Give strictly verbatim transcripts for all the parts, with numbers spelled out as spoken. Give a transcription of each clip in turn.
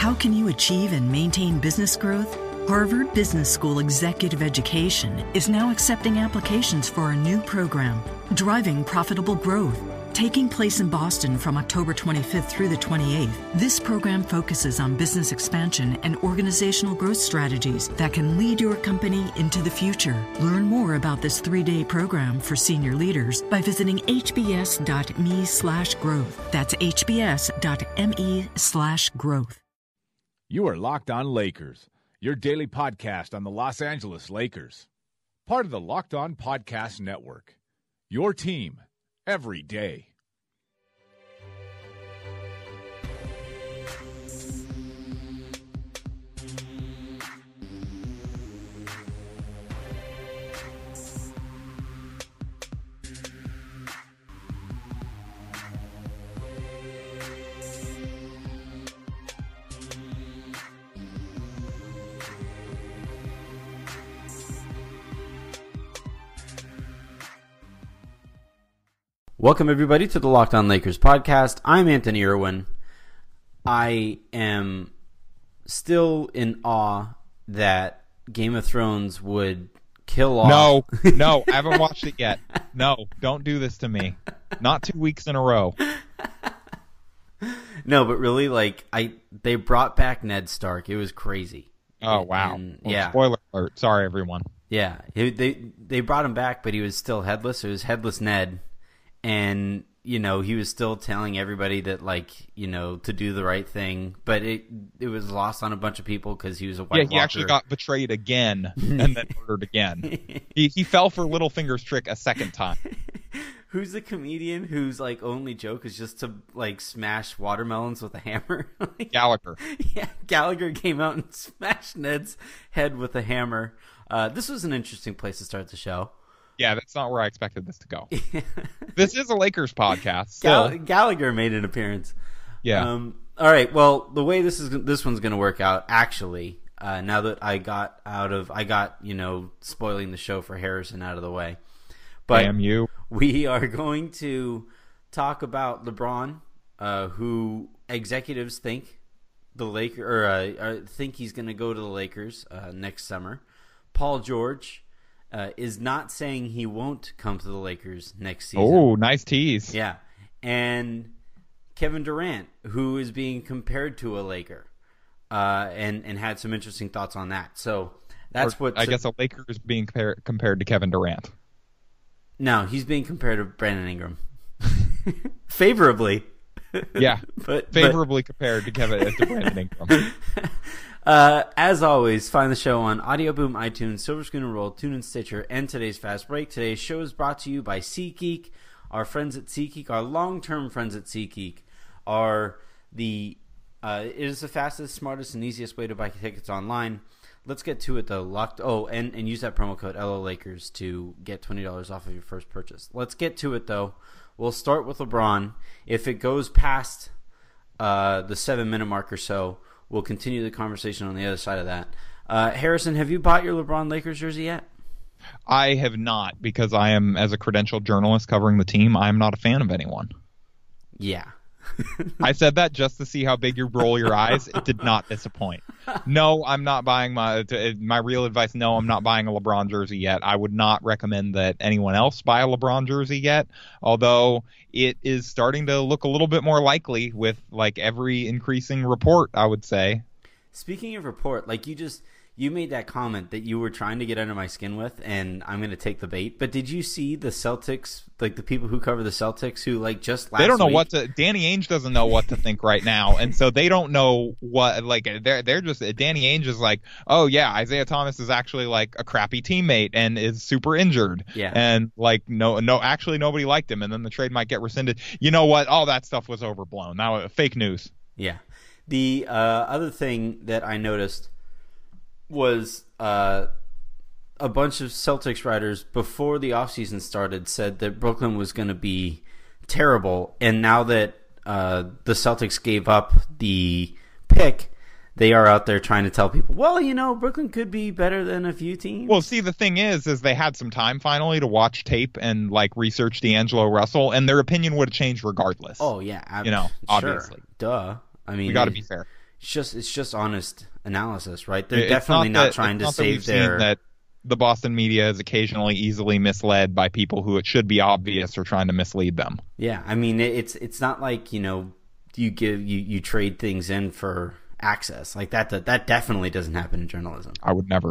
How can you achieve and maintain business growth? Harvard Business School Executive Education is now accepting applications for a new program, Driving Profitable Growth. Taking place in Boston from October twenty-fifth through the twenty-eighth, this program focuses on business expansion and organizational growth strategies that can lead your company into the future. Learn more about this three-day program for senior leaders by visiting hbs.me slash growth. That's hbs.me slash growth. You are Locked On Lakers, your daily podcast on the Los Angeles Lakers. Part of the Locked On Podcast Network. Your team every day. Welcome, everybody, to the Locked On Lakers podcast. I'm Anthony Irwin. I am still in awe that Game of Thrones would kill off... No, no, I haven't watched it yet. No, don't do this to me. Not two weeks in a row. No, but really, like, I they brought back Ned Stark. It was crazy. Oh, wow. And, well, yeah. Spoiler alert. Sorry, everyone. Yeah, he, they, they brought him back, but he was still headless. It was Headless Ned. And, you know, he was still telling everybody that, like, you know, to do the right thing. But it it was lost on a bunch of people because he was a White Yeah, he Walker. actually got betrayed again and then murdered again. He he fell for Littlefinger's trick a second time. Who's the comedian whose, like, only joke is just to, like, smash watermelons with a hammer? Gallagher. Yeah, Gallagher came out and smashed Ned's head with a hammer. Uh, this was an interesting place to start the show. Yeah, that's not where I expected this to go. This is a Lakers podcast. Gall- So. Gallagher made an appearance. Yeah. Um, all right. Well, the way this is this one's going to work out, actually, uh, now that I got out of, I got you know spoiling the show for Harrison out of the way, but Damn you. We are going to talk about LeBron, uh, who executives think the Lakers or uh, think he's going to go to the Lakers uh, next summer. Paul George. Uh, is not saying he won't come to the Lakers next season. Oh, nice tease. Yeah. And Kevin Durant, who is being compared to a Laker, uh, and, and had some interesting thoughts on that. So that's or, what... I guess a Laker is being compar- compared to Kevin Durant. No, he's being compared to Brandon Ingram. Favorably. Yeah, but favorably but... compared to Kevin to Brandon Ingram. Uh, as always, find the show on Audio Boom, iTunes, Silver Screen and Roll, TuneIn, Stitcher, and today's Fast Break. Today's show is brought to you by SeatGeek. Our friends at SeatGeek, our long-term friends at SeatGeek, are the uh, it is the fastest, smartest, and easiest way to buy tickets online. Let's get to it though. Locked. Oh, and, and use that promo code L O Lakers to get twenty dollars off of your first purchase. Let's get to it though. We'll start with LeBron. If it goes past uh, the seven-minute mark or so, we'll continue the conversation on the other side of that. Uh, Harrison, have you bought your LeBron Lakers jersey yet? I have not, because I am, as a credentialed journalist covering the team, I am not a fan of anyone. Yeah. I said that just to see how big you roll your eyes. It did not disappoint. No, I'm not buying my my real advice. No, I'm not buying a LeBron jersey yet. I would not recommend that anyone else buy a LeBron jersey yet, although it is starting to look a little bit more likely with like every increasing report, I would say. Speaking of report, like you just you made that comment that you were trying to get under my skin with, and I'm going to take the bait. But did you see the Celtics, like the people who cover the Celtics, who like just last they don't know week, what to. Danny Ainge doesn't know what to think right now, and so they don't know what. Like they're they're just Danny Ainge is like, oh yeah, Isaiah Thomas is actually like a crappy teammate and is super injured. Yeah, and like no no actually nobody liked him, and then the trade might get rescinded. You know what? All that stuff was overblown. Now fake news. Yeah. The uh, other thing that I noticed was uh, a bunch of Celtics writers before the offseason started said that Brooklyn was going to be terrible. And now that uh, the Celtics gave up the pick, they are out there trying to tell people, well, you know, Brooklyn could be better than a few teams. Well, see, the thing is, is they had some time finally to watch tape and like research D'Angelo Russell, and their opinion would have changed regardless. Oh, yeah. I'm, you know, sure. obviously. Duh. I mean, we got to be fair. It's just it's just honest analysis, right? They're It's definitely not, that, trying to not that save we've their. Seen that the Boston media is occasionally easily misled by people who it should be obvious are trying to mislead them. Yeah, I mean it's it's not like, you know, you give you, you trade things in for access like that. That that definitely doesn't happen in journalism. I would never.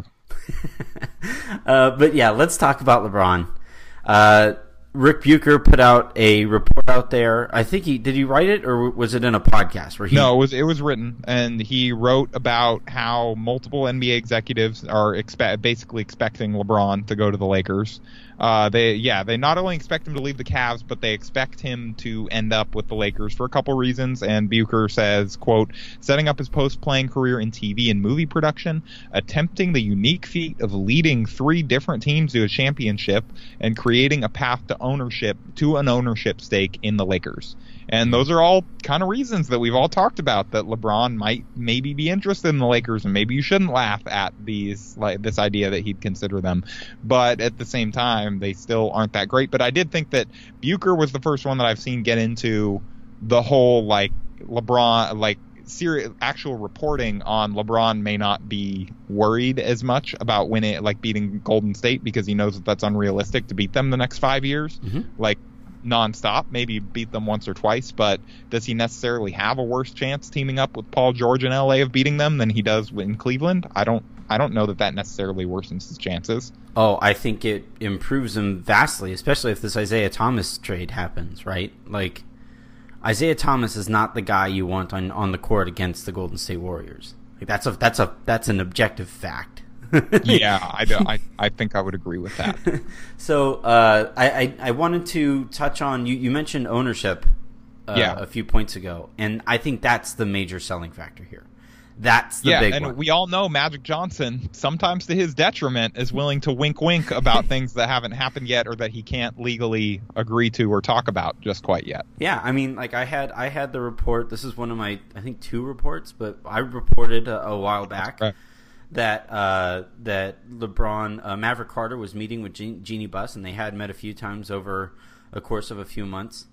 uh, but yeah, let's talk about LeBron. Uh, Rick Bucher put out a report out there. I think he did he write it or was it in a podcast where he? No, it was it was written, and he wrote about how multiple N B A executives are expe- basically expecting LeBron to go to the Lakers. Uh, they yeah, they not only expect him to leave the Cavs, but they expect him to end up with the Lakers for a couple reasons. And Bucher says, quote, setting up his post-playing career in T V and movie production, attempting the unique feat of leading three different teams to a championship, and creating a path to ownership to an ownership stake in the Lakers. And those are all kind of reasons that we've all talked about that LeBron might maybe be interested in the Lakers, and maybe you shouldn't laugh at these like this idea that he'd consider them. But at the same time, they still aren't that great. But I did think that Bucher was the first one that I've seen get into the whole like LeBron like serious actual reporting on LeBron may not be worried as much about winning like beating Golden State because he knows that that's unrealistic to beat them the next five years. Mm-hmm. Like nonstop, maybe beat them once or twice, but does he necessarily have a worse chance teaming up with Paul George in L A of beating them than he does in Cleveland? I don't I don't know that that necessarily worsens his chances. Oh, I think it improves him vastly, especially if this Isaiah Thomas trade happens, right? Like, Isaiah Thomas is not the guy you want on, on the court against the Golden State Warriors. Like that's a that's a that's an objective fact. yeah, I, I, I think I would agree with that. So uh, I, I I wanted to touch on you. You mentioned ownership uh, yeah. a few points ago, and I think that's the major selling factor here. That's the yeah, big and one. We all know Magic Johnson, sometimes to his detriment, is willing to wink wink about things that haven't happened yet or that he can't legally agree to or talk about just quite yet. Yeah, I mean, like I had I had the report. This is one of my, I think, two reports, but I reported a, a while back right. that uh, that LeBron, uh, Maverick Carter was meeting with Je- Jeannie Buss, and they had met a few times over a course of a few months.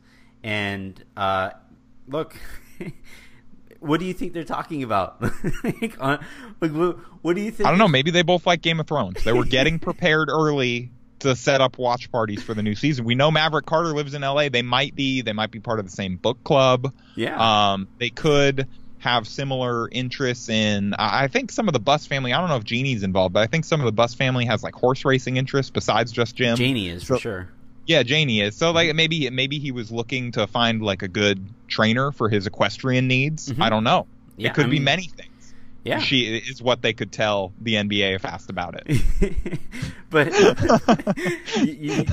And uh, look... What do you think they're talking about? like, uh, like, what, what do you think? I don't know. Maybe they both like Game of Thrones. They were getting prepared early to set up watch parties for the new season. We know Maverick Carter lives in L A. They might be. They might be part of the same book club. Yeah. Um, they could have similar interests in. I think some of the Buss family. I don't know if Jeannie's involved, but I think some of the Buss family has like horse racing interests besides just Jim. Jeannie is so, for sure. Yeah, Janie is. So like maybe maybe he was looking to find like a good trainer for his equestrian needs. Mm-hmm. I don't know. Yeah, it could I be mean, many things. Yeah, she is what they could tell the N B A if asked about it. But you, you,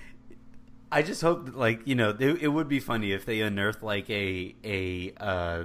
I just hope that, like, you know, it, it would be funny if they unearthed like a a uh,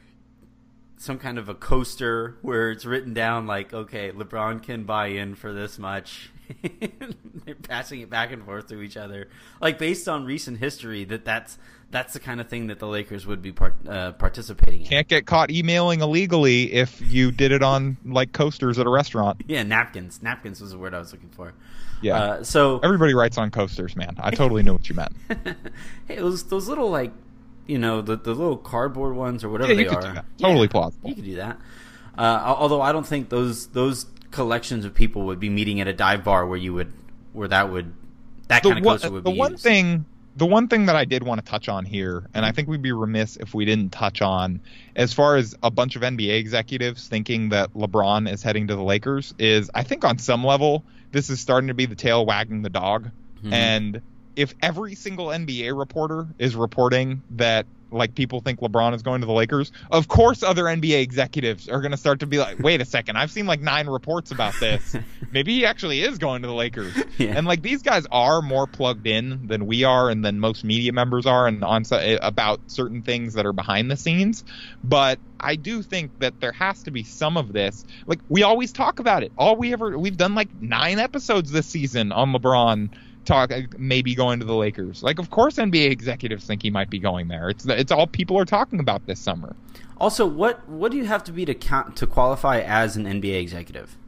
some kind of a coaster where it's written down like, okay, LeBron can buy in for this much. They're passing it back and forth to each other, like based on recent history. That that's that's the kind of thing that the Lakers would be part, uh, participating in. Can't get caught emailing illegally if you did it on like coasters at a restaurant. Yeah, napkins. Napkins was the word I was looking for. Yeah. Uh, so everybody writes on coasters, man. I totally knew what you meant. Hey, those those little like, you know, the the little cardboard ones or whatever yeah, you they could are. Do that. Totally yeah, plausible. You could do that. Uh, although I don't think those those collections of people would be meeting at a dive bar where you would where that would that the kind of one, coaster would the be one used. thing the one thing that I did want to touch on here, and I think we'd be remiss if we didn't touch on, as far as a bunch of N B A executives thinking that LeBron is heading to the Lakers, is I think on some level this is starting to be the tail wagging the dog. Mm-hmm. And if every single N B A reporter is reporting that like people think LeBron is going to the Lakers, of course other N B A executives are going to start to be like, wait a second, I've seen like nine reports about this. Maybe he actually is going to the Lakers. Yeah. And like these guys are more plugged in than we are and than most media members are and on about certain things that are behind the scenes. But I do think that there has to be some of this. Like we always talk about it. All we ever we've done like nine episodes this season on LeBron talk maybe going to the Lakers. Like, of course N B A executives think he might be going there. It's it's all people are talking about this summer. Also, what what do you have to be to count, to qualify as an N B A executive?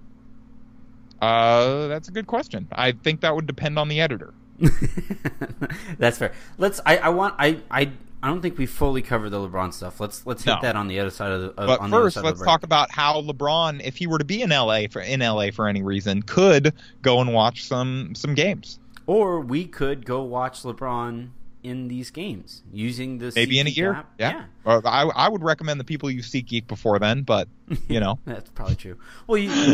Uh, that's a good question. I think that would depend on the editor. That's fair. Let's. I, I want. I. I. I don't think we fully covered the LeBron stuff. Let's let's hit No. that on the other side of the. Of, But on the other first, side let's of the talk about how LeBron, if he were to be in L A for in L A for any reason, could go and watch some some games. Or we could go watch LeBron in these games using the Maybe in a SeatGeek year. app. Yeah. yeah. Or I I would recommend that people use SeatGeek before then, but you know. That's probably true. Well, you,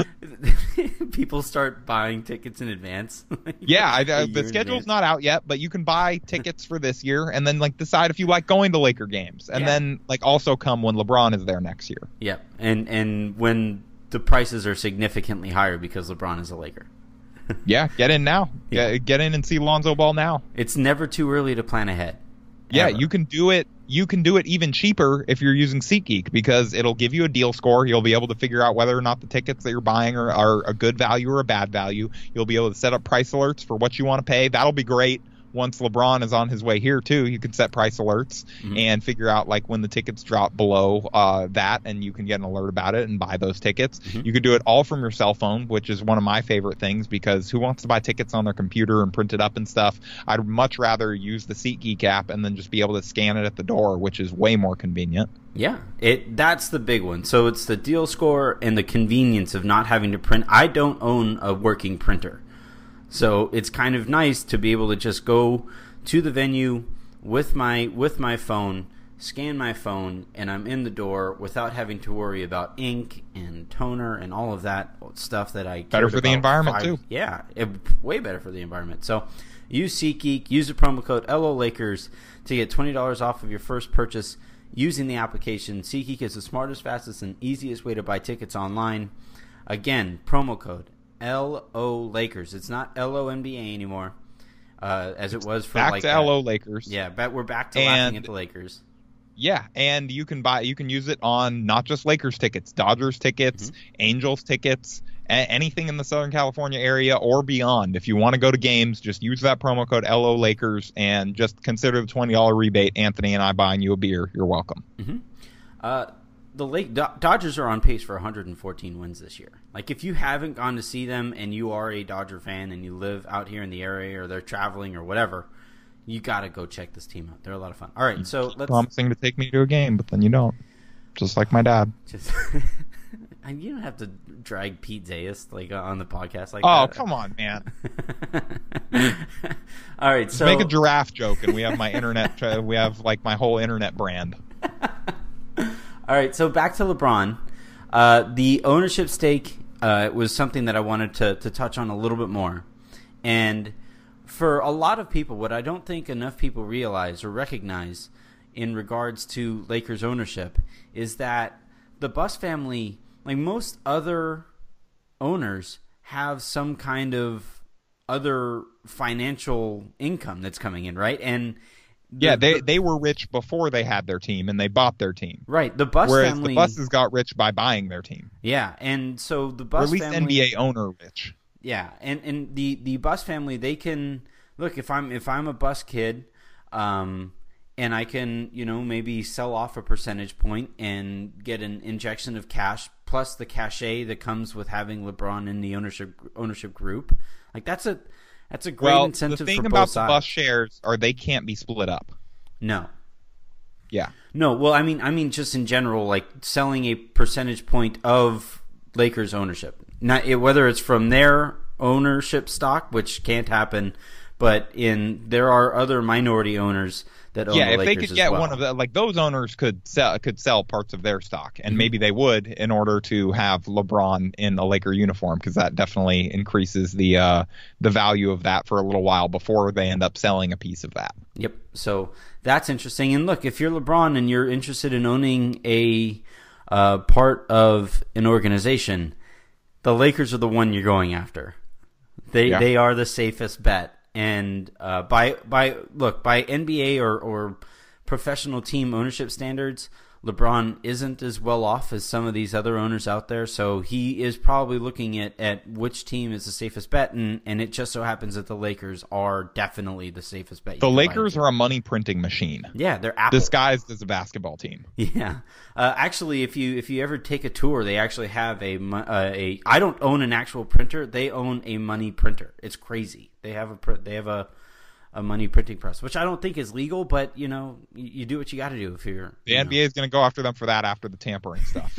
people start buying tickets in advance. Yeah, I, A I, year the in schedule's advance. not out yet, but you can buy tickets for this year and then like decide if you like going to Laker games, and Yeah. then like also come when LeBron is there next year. Yep, and and when the prices are significantly higher because LeBron is a Laker. Yeah, get in now. Yeah. Get, get in and see Lonzo Ball now. It's never too early to plan ahead. Yeah, Ever. you can do it. You can do it even cheaper if you're using SeatGeek because it'll give you a deal score. You'll be able to figure out whether or not the tickets that you're buying are, are a good value or a bad value. You'll be able to set up price alerts for what you want to pay. That'll be great. Once LeBron is on his way here too, you can set price alerts Mhm. and figure out like when the tickets drop below uh, that, and you can get an alert about it and buy those tickets. Mhm. You could do it all from your cell phone, which is one of my favorite things because who wants to buy tickets on their computer and print it up and stuff? I'd much rather use the SeatGeek app and then just be able to scan it at the door, which is way more convenient. Yeah, it that's the big one. So it's the deal score and the convenience of not having to print. I don't own a working printer. So it's kind of nice to be able to just go to the venue with my with my phone, scan my phone, and I'm in the door without having to worry about ink and toner and all of that stuff that I Better cared for the about environment, five- too. Yeah, it, way better for the environment. So use SeatGeek, use the promo code L O Lakers to get twenty dollars off of your first purchase using the application. SeatGeek is the smartest, fastest, and easiest way to buy tickets online. Again, promo code L O Lakers. It's not L O N B A anymore, uh, as it was for Back like to that. L O Lakers. Yeah, but we're back to laughing And- at the Lakers. Yeah, and you can buy you can use it on not just Lakers tickets, Dodgers tickets, Mm-hmm. Angels tickets, a- anything in the Southern California area or beyond. If you want to go to games, just use that promo code L O Lakers and just consider the twenty dollars rebate. Anthony and I buying you a beer. You're welcome. Uh, the Lake Do- Dodgers are on pace for one hundred fourteen wins this year. Like, if you haven't gone to see them and you are a Dodger fan and you live out here in the area or they're traveling or whatever, you got to go check this team out. They're a lot of fun. All right, so let's Promising to take me to a game, but then you don't. Just like my dad. just. And you don't have to drag Pete Zayas like on the podcast like Oh, that. come on, man. All right, so Make a giraffe joke, and we have my internet. Uh, we have like my whole internet brand. All right, so back to LeBron. Uh, the ownership stake uh, was something that I wanted to, to touch on a little bit more. And for a lot of people, what I don't think enough people realize or recognize in regards to Lakers ownership is that the Buss family, like most other owners, have some kind of other financial income that's coming in, right? And the- Yeah, they the- they were rich before they had their team, and they bought their team. right. The Buss Whereas family, the Busses got rich by buying their team. yeah, and so the Or Buss at least family, N B A owner rich. yeah, and and the the Buss family, they can look if I'm if I'm a Buss kid, um, and I can you know maybe sell off a percentage point and get an injection of cash plus the cachet that comes with having LeBron in the ownership ownership group. Like that's a that's a great Well, incentive the thing for about both the sides. Buss shares are they can't be split up. No. Yeah. No, well, I mean, I mean, just in general, like selling a percentage point of Lakers ownership, not it, whether it's from their ownership stock, which can't happen, but in there are other minority owners that own Yeah, the if Lakers they could as get well. one of the like those owners could sell could sell parts of their stock, and Mhm. maybe they would in order to have LeBron in a Laker uniform, because that definitely increases the uh, the value of that for a little while before they end up selling a piece of that. Yep. So that's interesting. And look, if you're LeBron and you're interested in owning a uh, part of an organization, the Lakers are the one you're going after. They Yeah. they are the safest bet. And uh, by by look by N B A or, or professional team ownership standards, LeBron isn't as well off as some of these other owners out there. So he is probably looking at, at which team is the safest bet, and, and it just so happens that the Lakers are definitely the safest bet. you The can buy Lakers into. are a money printing machine Yeah, they're Apple. disguised as a basketball team. Yeah, uh, actually, if you if you ever take a tour, they actually have a mo- uh, a. I don't own an actual printer. They own a money printer. It's crazy. They have a pr- they have a a money printing press, which I don't think is legal, but you know, you, you do what you got to do if you're. The you N B A know. is going to go after them for that after the tampering stuff.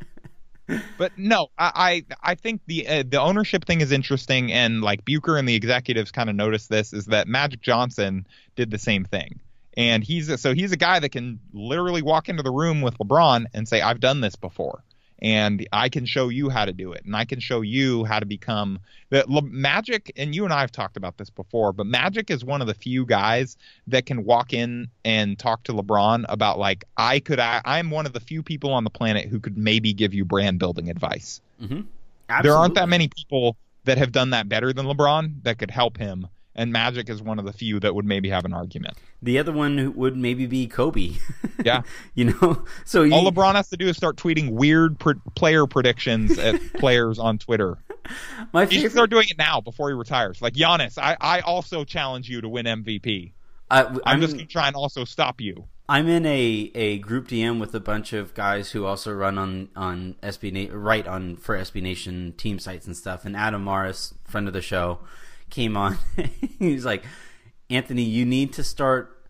But no, I I, I think the uh, the ownership thing is interesting, and like Bucher and the executives kind of noticed this, is that Magic Johnson did the same thing. And he's a, so he's a guy that can literally walk into the room with LeBron and say, I've done this before. And I can show you how to do it. And I can show you how to become the Magic. And you and I have talked about this before, but Magic is one of the few guys that can walk in and talk to LeBron about like, I could, I, I'm one of the few people on the planet who could maybe give you brand building advice. Mm-hmm. There aren't that many people that have done that better than LeBron that could help him. And Magic is one of the few that would maybe have an argument. The other one who would maybe be Kobe. Yeah. You know, so you, all LeBron has to do is start tweeting weird pr- player predictions at players on Twitter. My he should start doing it now before he retires. Like Giannis, I, I also challenge you to win M V P. Uh, I'm, I'm just going to try and also stop you. I'm in a, a group D M with a bunch of guys who also run on on S B Na- write on for S B Nation team sites and stuff. And Adam Morris, friend of the show, came on. He's like, Anthony, you need to start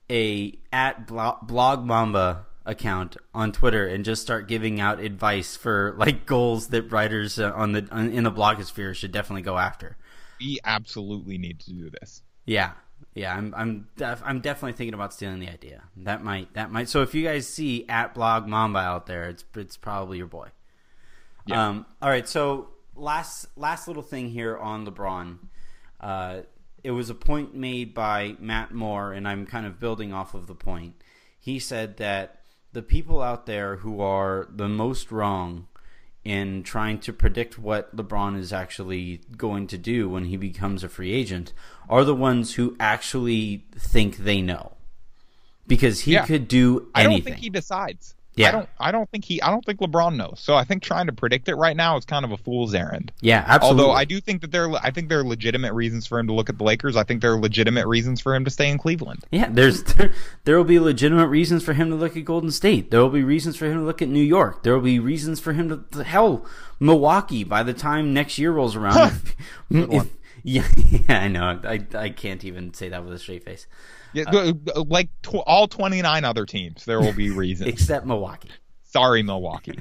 a at Blog Mamba account on Twitter and just start giving out advice for like goals that writers on the on, in the blogosphere should definitely go after. We absolutely need to do this. Yeah. Yeah, I'm I'm def- I'm definitely thinking about stealing the idea. That might that might. So if you guys see at Blog Mamba out there, it's it's probably your boy. Yeah. Um. All right. So last last little thing here on LeBron. Uh, it was a point made by Matt Moore, and I'm kind of building off of the point. He said that the people out there who are the most wrong in trying to predict what LeBron is actually going to do when he becomes a free agent are the ones who actually think they know. Because he yeah. could do anything. I don't think he decides. Yeah. I don't I don't think he I don't think LeBron knows. So I think trying to predict it right now is kind of a fool's errand. Yeah, absolutely. Although I do think that there I think there are legitimate reasons for him to look at the Lakers. I think there are legitimate reasons for him to stay in Cleveland. Yeah, there's there, there will be legitimate reasons for him to look at Golden State. There will be reasons for him to look at New York. There will be reasons for him to hell Milwaukee by the time next year rolls around. if, if, yeah, yeah, I know. I I can't even say that with a straight face. Yeah, uh, like tw- all twenty-nine other teams, there will be reasons. Except Milwaukee. Sorry, Milwaukee.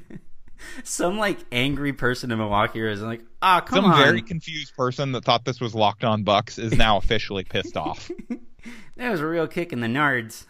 Some like angry person in Milwaukee is like, ah, oh, come Some on. Some very confused person that thought this was Locked On Bucks is now officially pissed off. That was a real kick in the nards.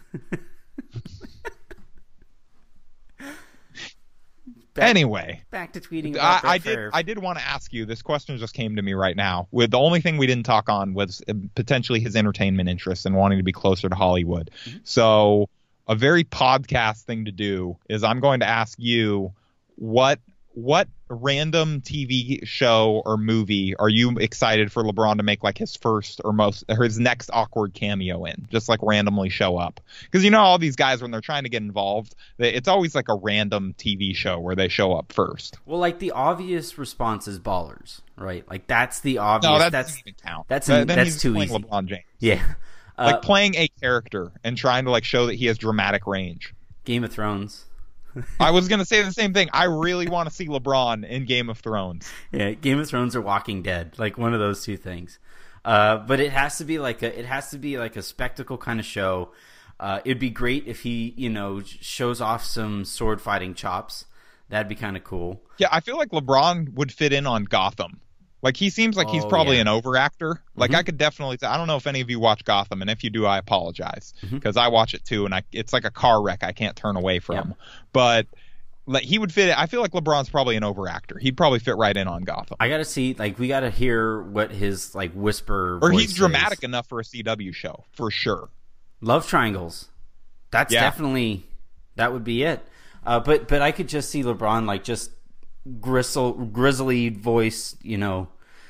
Back, anyway, back to tweeting. About I, I did. I did want to ask you. This question just came to me right now. With the only thing we didn't talk on was potentially his entertainment interests and wanting to be closer to Hollywood. Mm-hmm. So, a very podcast thing to do is I'm going to ask you what what random T V show or movie are you excited for LeBron to make like his first or most or his next awkward cameo in? Just like randomly show up. Because you know all these guys when they're trying to get involved, they, it's always like a random T V show where they show up first. Well, like the obvious response is Ballers, right? Like that's the obvious. No, that that's, doesn't even count. That's an, that's he's too playing easy. LeBron James. Yeah, uh, like playing a character and trying to like show that he has dramatic range. Game of Thrones. I was going to say the same thing. I really want to see LeBron in Game of Thrones. Yeah, Game of Thrones or Walking Dead, like one of those two things. Uh, but it has to be like a it has to be like a spectacle kind of show. Uh, it'd be great if he, you know, shows off some sword fighting chops. That'd be kind of cool. Yeah, I feel like LeBron would fit in on Gotham. Like he seems like he's oh, probably yeah. an over actor. Like mm-hmm. I could definitely. I don't know if any of you watch Gotham, and if you do, I apologize because mm-hmm. I watch it too, and I it's like a car wreck I can't turn away from. Yep. But like he would fit. I feel like LeBron's probably an over actor. He'd probably fit right in on Gotham. I gotta see. Like we gotta hear what his like whisper. Or voice he's dramatic is. enough for a C W show for sure. Love triangles. That's yeah. definitely that would be it. Uh, but but I could just see LeBron like just gristle grizzly voice. You know.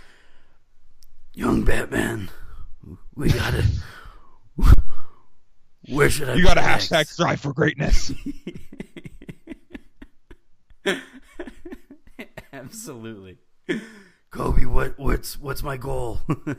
Young Batman, we gotta. Where should I? You got a next? hashtag strive for greatness. Absolutely, Kobe. What what's what's my goal?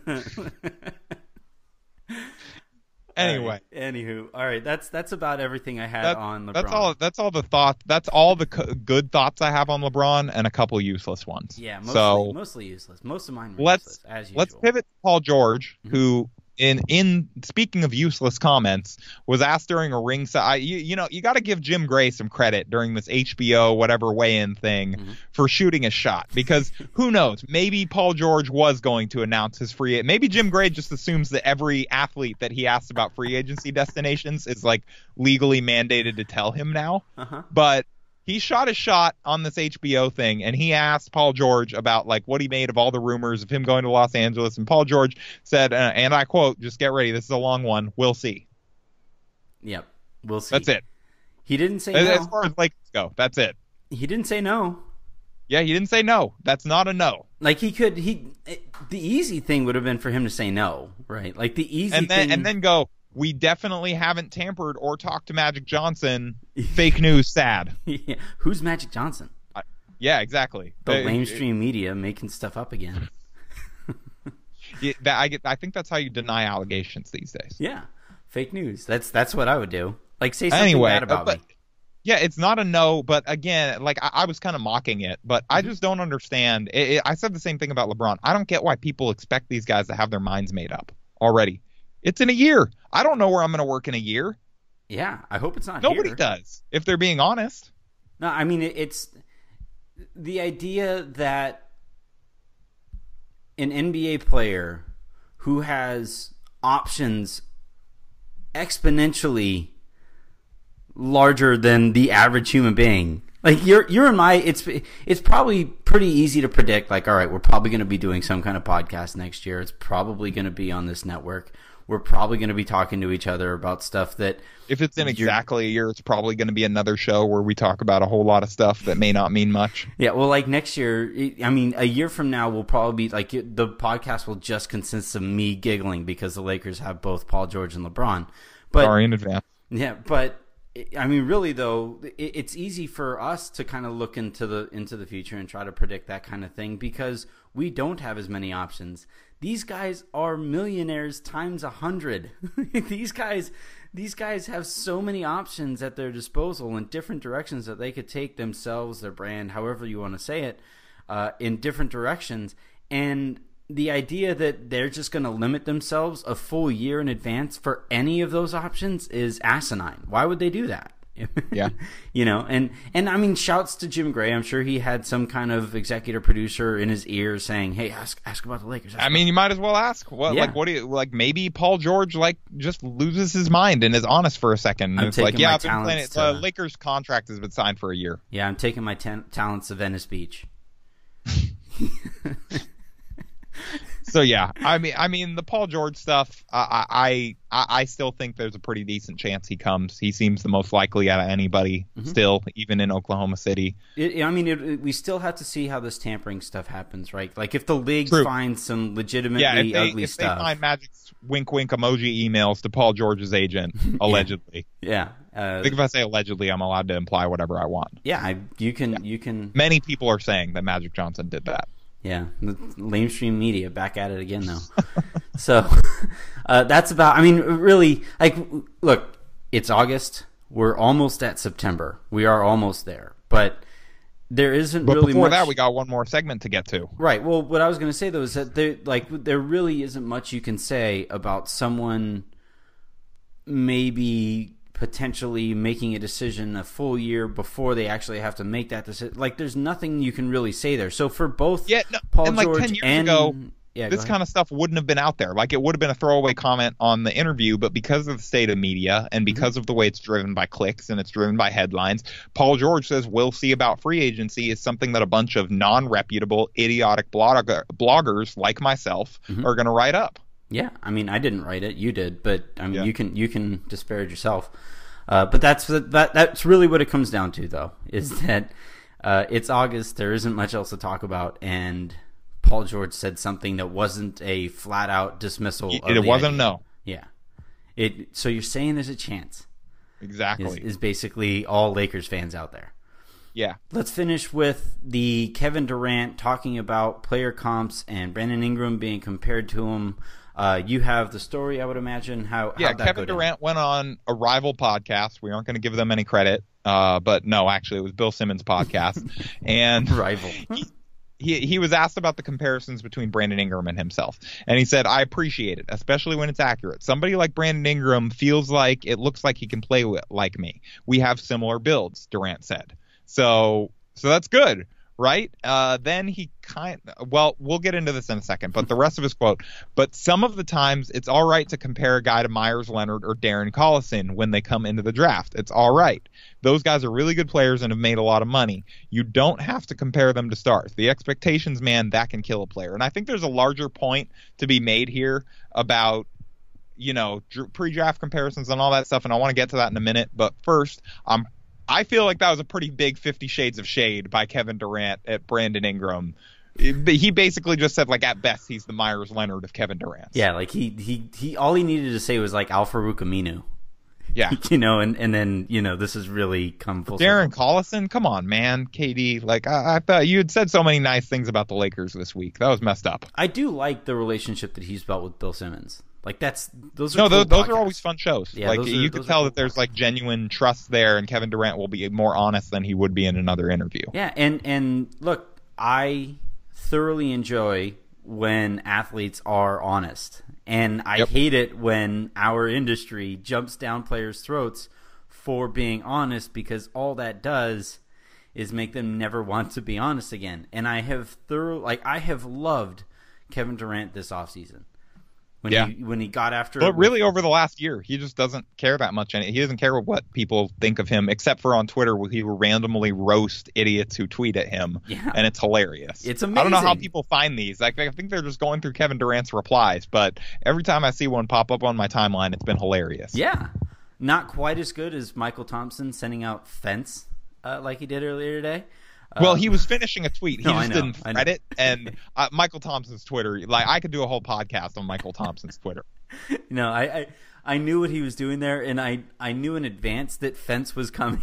Anyway, all right. Anywho, all right. That's that's about everything I had that, on LeBron. That's all. That's all the thought. That's all the co- good thoughts I have on LeBron, and a couple useless ones. Yeah, mostly, so mostly useless. Most of mine were let's useless, as usual. let's pivot to Paul George, mm-hmm. who in in speaking of useless comments, was asked during a ringside. You, you know, you got to give Jim Gray some credit during this H B O whatever weigh-in thing mm-hmm. for shooting a shot, because who knows? Maybe Paul George was going to announce his free. Maybe Jim Gray just assumes that every athlete that he asks about free agency destinations is like legally mandated to tell him now. Uh-huh. But he shot a shot on this H B O thing, and he asked Paul George about like what he made of all the rumors of him going to Los Angeles. And Paul George said, uh, and I quote, "Just get ready. This is a long one. We'll see." Yep, we'll see. That's it. He didn't say as, no. As far as Lakers go, that's it. He didn't say no. Yeah, he didn't say no. That's not a no. Like he could. He it, the easy thing would have been for him to say no, right? Like the easy and then thing, and then go. We definitely haven't tampered or talked to Magic Johnson. Fake news, sad. Yeah. Who's Magic Johnson? Uh, yeah, exactly. The uh, mainstream media making stuff up again. yeah, that, I get. I think that's how you deny allegations these days. Yeah, fake news. That's that's what I would do. Like say something anyway, bad about uh, but, me. Yeah, it's not a no, but again, like I, I was kind of mocking it, but I just don't understand. It, it, I said the same thing about LeBron. I don't get why people expect these guys to have their minds made up already. It's in a year. I don't know where I'm going to work in a year. Yeah, I hope it's not Nobody here. does, if they're being honest. No, I mean, it, it's the idea that an N B A player who has options exponentially larger than the average human being. Like you're you're in my it's it's probably pretty easy to predict, like, all right, we're probably going to be doing some kind of podcast next year. It's probably going to be on this network. We're probably going to be talking to each other about stuff that if it's in exactly a year, it's probably going to be another show where we talk about a whole lot of stuff that may not mean much. Yeah, well, like next year, I mean, a year from now will probably be like the podcast will just consist of me giggling because the Lakers have both Paul George and LeBron. But sorry in advance. Yeah, but I mean, really though, it's easy for us to kind of look into the into the future and try to predict that kind of thing because we don't have as many options. These guys are millionaires times a hundred. These guys, these guys have so many options at their disposal in different directions that they could take themselves, their brand, however you want to say it, uh, in different directions. And the idea that they're just going to limit themselves a full year in advance for any of those options is asinine. Why would they do that? Yeah. You know, and, and I mean, shouts to Jim Gray. I'm sure he had some kind of executive producer in his ear saying, hey, ask ask about the Lakers. Ask I mean, you might as well ask. What, yeah. Like, what do you, like, maybe Paul George, like, just loses his mind and is honest for a second. And it's like, yeah, I've been playing it. The uh, Lakers contract has been signed for a year. Yeah, I'm taking my ten- talents to Venice Beach. So yeah, I mean, I mean the Paul George stuff. I, I, I still think there's a pretty decent chance he comes. He seems the most likely out of anybody mm-hmm. still, even in Oklahoma City. It, I mean, it, it, we still have to see how this tampering stuff happens, right? Like if the league True. finds some legitimately yeah, if they, ugly if stuff. If they find Magic's wink wink emoji emails to Paul George's agent, allegedly. Yeah. yeah. Uh, I think if I say allegedly, I'm allowed to imply whatever I want. Yeah, I, you can. Yeah. You can. Many people are saying that Magic Johnson did that. Yeah, the lamestream media back at it again, though. So uh, that's about. I mean, really, like, look, it's August. We're almost at September. We are almost there, but there isn't but really. Before much... that, we got one more segment to get to. Right. Well, what I was going to say though is that there, like, there really isn't much you can say about someone maybe potentially making a decision a full year before they actually have to make that decision. Like, there's nothing you can really say there. So for both yeah, no, Paul and like George ten years and ago, yeah, this kind of stuff wouldn't have been out there. Like, it would have been a throwaway comment on the interview, but because of the state of media and because mm-hmm. of the way it's driven by clicks and it's driven by headlines, Paul George says we'll see about free agency is something that a bunch of non-reputable, idiotic blogger, bloggers like myself mm-hmm. are going to write up. Yeah, I mean, I didn't write it. You did, but I mean, yeah. you can you can disparage yourself. Uh, but that's that. That's really what it comes down to, though, is that uh, it's August. There isn't much else to talk about, and Paul George said something that wasn't a flat-out dismissal. It, of it the wasn't idea. no. Yeah. It. So you're saying there's a chance. Exactly. Is, is basically all Lakers fans out there. Yeah. Let's finish with the Kevin Durant talking about player comps and Brandon Ingram being compared to him. Uh, you have the story, I would imagine. How yeah, that Kevin Durant went on a rival podcast. We aren't going to give them any credit, uh, but no, actually, it was Bill Simmons' podcast. And rival. he, he he was asked about the comparisons between Brandon Ingram and himself, and he said, "I appreciate it, especially when it's accurate. Somebody like Brandon Ingram feels like it looks like he can play with, like me. We have similar builds," Durant said. So so that's good. Right? Uh, then he kind of, well, we'll get into this in a second, but the rest of his quote, but some of the times it's all right to compare a guy to Myers Leonard or Darren Collison when they come into the draft. It's all right. Those guys are really good players and have made a lot of money. You don't have to compare them to stars. The expectations, man, that can kill a player. And I think there's a larger point to be made here about, you know, pre-draft comparisons and all that stuff, and I want to get to that in a minute. But first, I'm I feel like that was a pretty big Fifty Shades of Shade by Kevin Durant at Brandon Ingram. He basically just said, like, at best, he's the Myers Leonard of Kevin Durant. Yeah, like he he he. All he needed to say was like Al-Farouq Aminu. Yeah, you know, and, and then you know this has really come full circle. Darren circle. Collison, come on, man, K D. Like I, I thought you had said so many nice things about the Lakers this week. That was messed up. I do like the relationship that he's built with Bill Simmons. Like that's those are no, cool those, those podcasts. are always fun shows. Yeah, like those are, you could tell cool that there's podcasts. like genuine trust there, and Kevin Durant will be more honest than he would be in another interview. Yeah, and and look, I thoroughly enjoy when athletes are honest, and I yep. hate it when our industry jumps down players' throats for being honest, because all that does is make them never want to be honest again. And I have thorough like I have loved Kevin Durant this offseason. When yeah. he when he got after But it really with, over the last year, he just doesn't care that much. And he doesn't care what people think of him, except for on Twitter where he will randomly roast idiots who tweet at him. Yeah. And it's hilarious. It's amazing. I don't know how people find these. Like, I think they're just going through Kevin Durant's replies. But every time I see one pop up on my timeline, it's been hilarious. Yeah. Not quite as good as Michael Thompson sending out fence uh, like he did earlier today. Well, Um, he was finishing a tweet. He no, just I know, didn't I thread know. it. And uh, Michael Thompson's Twitter, like I could do a whole podcast on Michael Thompson's Twitter. No, I, I I knew what he was doing there, and I, I knew in advance that fence was coming.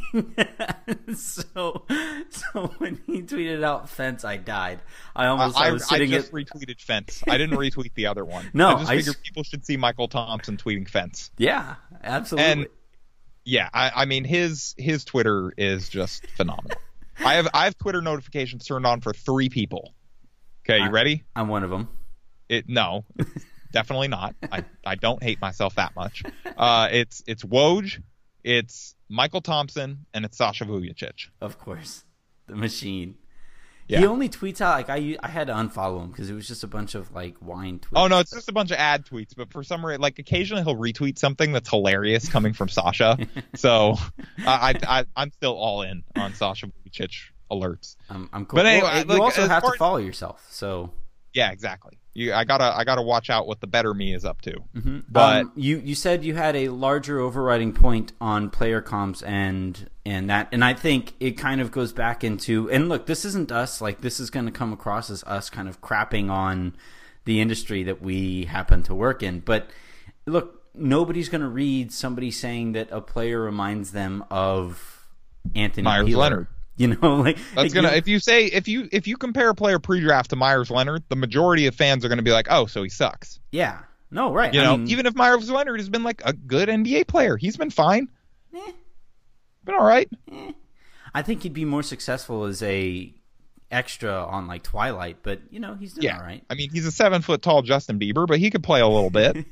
so so when he tweeted out fence, I died. I almost I, I was I sitting just at, retweeted fence. I didn't retweet the other one. No, I just I figured s- people should see Michael Thompson tweeting fence. yeah, absolutely. And yeah, I, I mean his his Twitter is just phenomenal. I have I have Twitter notifications turned on for three people. Okay, you I- ready? I'm one of them. It no, definitely not. I, I don't hate myself that much. Uh, it's it's Woj, it's Michael Thompson, and it's Sasha Vujacic. Of course, the machine. Yeah. He only tweets out like I I had to unfollow him because it was just a bunch of like wine tweets. Oh no, it's just a bunch of ad tweets. But for some reason, like occasionally he'll retweet something that's hilarious coming from Sasha. So I, I I'm still all in on Sasha Vujacic alerts. I'm, I'm cool. But anyway, Well, like, you also as have far to as- follow yourself. So Yeah, exactly. You, I gotta, I gotta watch out what the better me is up to. mm-hmm. But um, you, you said you had a larger overriding point on player comps and and that, and I think it kind of goes back into. And look, this isn't us. Like this is going to come across as us kind of crapping on the industry that we happen to work in. But look, nobody's going to read somebody saying that a player reminds them of Anthony Myers Peeler. Leonard. You know, like that's like, gonna. you- If you say, if you, if you compare a player pre-draft to Myers Leonard, the majority of fans are gonna be like, oh, so he sucks. yeah, no, right. You I know, mean, even if Myers Leonard has been like a good N B A player, he's been fine. eh. Been all right. I think he'd be more successful as a extra on like Twilight, but you know he's doing Yeah. all right. I mean, he's a seven foot tall Justin Bieber, but he could play a little bit.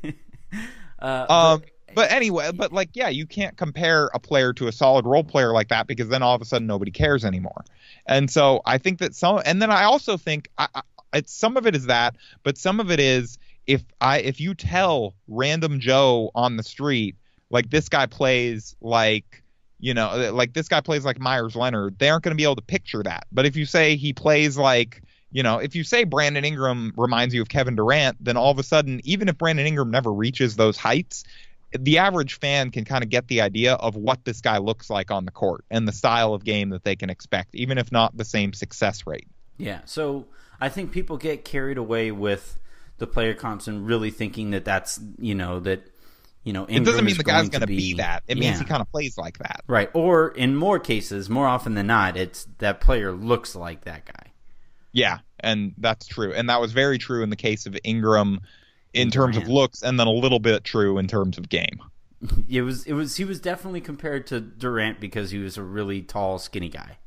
Uh, Um, but anyway, but like, yeah, you can't compare a player to a solid role player like that because then all of a sudden nobody cares anymore. And so I think that some, and then I also think I, I, it's some of it is that, but some of it is if I if you tell random Joe on the street like this guy plays like. You know, like this guy plays like Myers Leonard, they aren't going to be able to picture that. But if you say he plays like, you know, if you say Brandon Ingram reminds you of Kevin Durant, then all of a sudden, even if Brandon Ingram never reaches those heights, the average fan can kind of get the idea of what this guy looks like on the court and the style of game that they can expect, even if not the same success rate. yeah, so I think people get carried away with the player comps and really thinking that that's you know that you know Ingram It doesn't mean is the guy's going going to be be that. It means yeah. he kind of plays like that. right. Or in more cases, more often than not, it's that player looks like that guy. Yeah, and that's true. And that was very true in the case of Ingram in And terms of Durant. looks, and then a little bit true in terms of game. It was it was he was definitely compared to Durant because he was a really tall, skinny guy.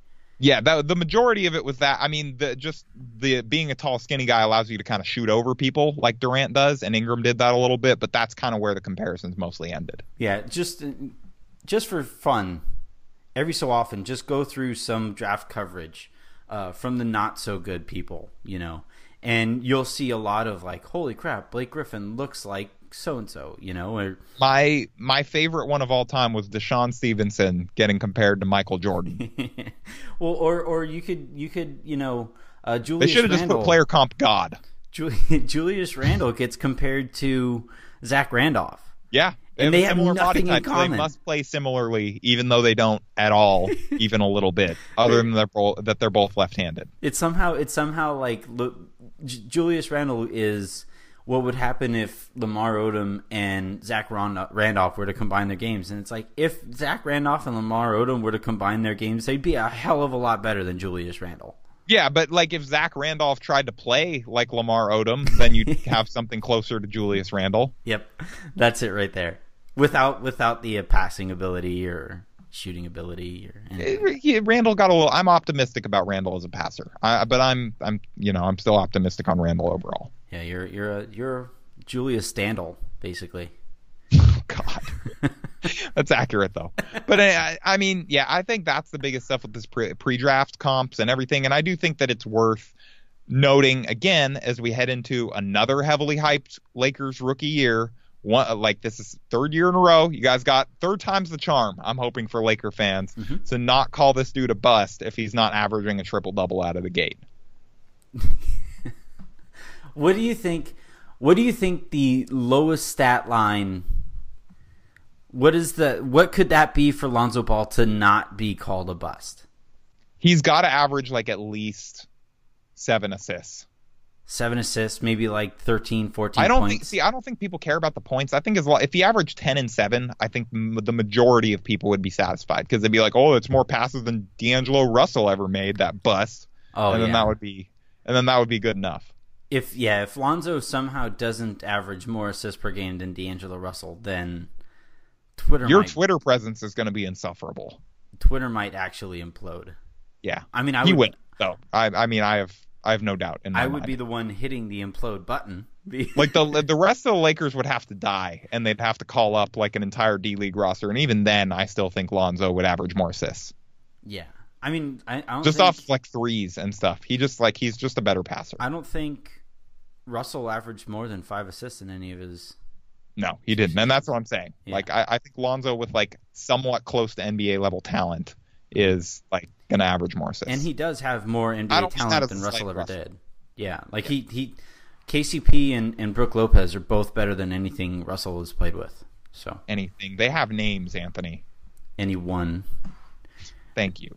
Yeah, that, the majority of it was that. I mean, the, just the being a tall, skinny guy allows you to kind of shoot over people like Durant does, and Ingram did that a little bit, but that's kind of where the comparisons mostly ended. Yeah, just just for fun, every so often, just go through some draft coverage uh, from the not-so-good people, you know, and you'll see a lot of like, holy crap, Blake Griffin looks like so-and-so, you know. Or my my favorite one of all time was Deshaun Stevenson getting compared to Michael Jordan. Well, or or you could you could you know uh, Julius. They should have just put player comp God. Ju- Julius Randle gets compared to Zach Randolph. Yeah, they and have they a have similar nothing body type, in common. So they must play similarly, even though they don't at all, even a little bit. Other than they're both, that they're both left-handed. It's somehow it's somehow like look, J- Julius Randle is what would happen if Lamar Odom and Zach Randolph were to combine their games. And it's like, if Zach Randolph and Lamar Odom were to combine their games, they'd be a hell of a lot better than Julius Randle. Yeah, but like if Zach Randolph tried to play like Lamar Odom, then you'd have something closer to Julius Randle. Yep, that's it right there. Without without the uh, passing ability or shooting ability or anything. Yeah, Randle got a little. I'm optimistic about Randle as a passer, I, but I'm I'm you know I'm still optimistic on Randle overall. Yeah, you're you're a you're Julius Standel basically. God, that's accurate though. But I, I mean, yeah, I think that's the biggest stuff with this pre, pre-draft comps and everything, and I do think that it's worth noting again as we head into another heavily hyped Lakers rookie year. One, like this is third year in a row. You guys got third time's the charm. I'm hoping for Laker fans mm-hmm. to not call this dude a bust if he's not averaging a triple double out of the gate. What do you think? What do you think the lowest stat line? What is the? What could that be for Lonzo Ball to not be called a bust? He's got to average like at least seven assists. Seven assists, maybe like thirteen, fourteen I don't points. think. See, I don't think people care about the points. I think as long, if he averaged ten and seven, I think m- the majority of people would be satisfied because they'd be like, "Oh, it's more passes than D'Angelo Russell ever made. That bust." Oh, and then yeah. that would be, and then that would be good enough. If yeah, if Lonzo somehow doesn't average more assists per game than D'Angelo Russell, then Twitter your might, Twitter presence is going to be insufferable. Twitter might actually implode. Yeah, I mean, I he would. would though. I, I mean, I have, I have no doubt in my I would mind. be the one hitting the implode button. Like the the rest of the Lakers would have to die, and they'd have to call up like an entire D League roster, and even then, I still think Lonzo would average more assists. Yeah, I mean, I, I don't just think, off like threes and stuff. He just like he's just a better passer. I don't think Russell averaged more than five assists in any of his. No, he didn't, and that's what I'm saying. Yeah. Like I, I think Lonzo with like somewhat close to N B A level talent is like gonna average more assists. And he does have more N B A talent than Russell ever Russell. did. Yeah, like Yeah. he he, K C P and and Brook Lopez are both better than anything Russell has played with. So anything they have names, Anthony. anyone. Thank you.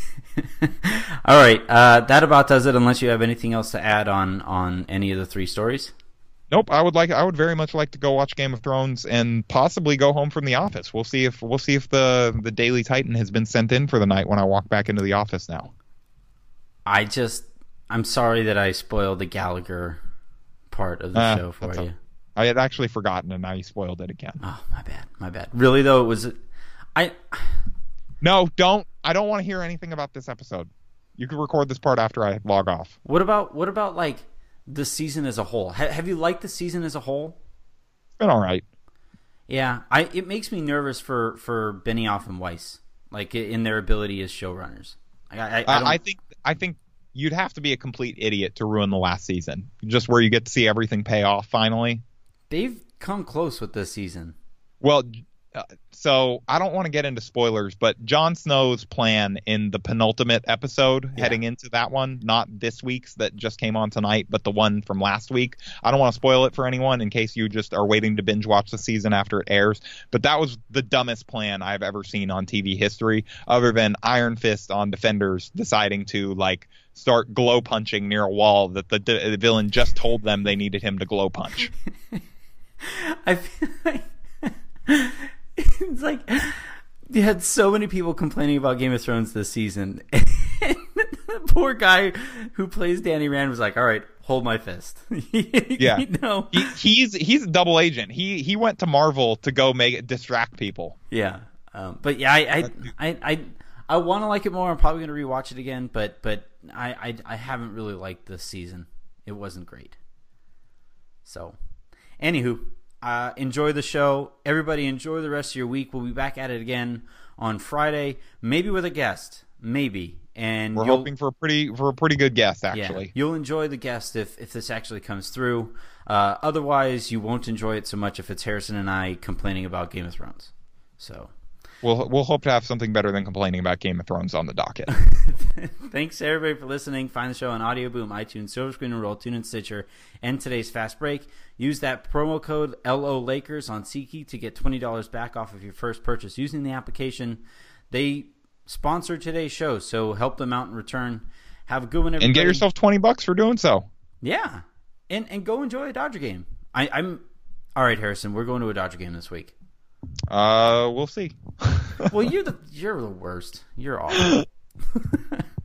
All right, uh, that about does it. Unless you have anything else to add on on any of the three stories. Nope. I would like. I would very much like to go watch Game of Thrones and possibly go home from the office. We'll see if we'll see if the the Daily Titan has been sent in for the night when I walk back into the office now. I just, I'm sorry that I spoiled the Gallagher part of the Uh, show for that's you. a- I had actually forgotten, and now you spoiled it again. Oh, my bad, my bad. Really though, it was, I. No, don't. I don't want to hear anything about this episode. You can record this part after I log off. What about what about like the season as a whole? Ha- have you liked the season as a whole? It's been all right. Yeah, I. It makes me nervous for for Benioff and Weiss, like in their ability as showrunners. I, I, I, I, don't, I think. I think you'd have to be a complete idiot to ruin the last season, just where you get to see everything pay off finally. they've come close with this season. Well, uh, so I don't want to get into spoilers, but Jon Snow's plan in the penultimate episode Yeah. heading into that one, not this week's that just came on tonight, but the one from last week. I don't want to spoil it for anyone in case you just are waiting to binge watch the season after it airs. But that was the dumbest plan I've ever seen on T V history, other than Iron Fist on Defenders deciding to like start glow punching near a wall that the, the villain just told them they needed him to glow punch. I feel like it's like you had so many people complaining about Game of Thrones this season. And the poor guy who plays Danny Rand was like, "All right, hold my fist." Yeah, you know? he, he's he's a double agent. He he went to Marvel to go make it distract people. Yeah, um, but yeah, I I, I I I want to like it more. I'm probably going to rewatch it again, but but I, I I haven't really liked this season. It wasn't great. So, anywho, uh, enjoy the show. Everybody enjoy the rest of your week. We'll be back at it again on Friday, maybe with a guest, maybe. And we're hoping for a pretty for a pretty good guest, actually. Yeah, you'll enjoy the guest if, if this actually comes through. Uh, otherwise, you won't enjoy it so much if it's Harrison and I complaining about Game of Thrones. So we'll we'll hope to have something better than complaining about Game of Thrones on the docket. Thanks everybody for listening. Find the show on Audio Boom, iTunes, Silver Screen and Roll, TuneIn, Stitcher, and today's Fast Break. Use that promo code L O Lakers on SeatGeek to get twenty dollars back off of your first purchase using the application. They sponsor today's show, so help them out in return. Have a good one, everybody. And get yourself twenty bucks for doing so. Yeah, and and go enjoy a Dodger game. I, I'm all right, Harrison. We're going to a Dodger game this week. Uh, we'll see. Well, you're the you're the worst. You're awful.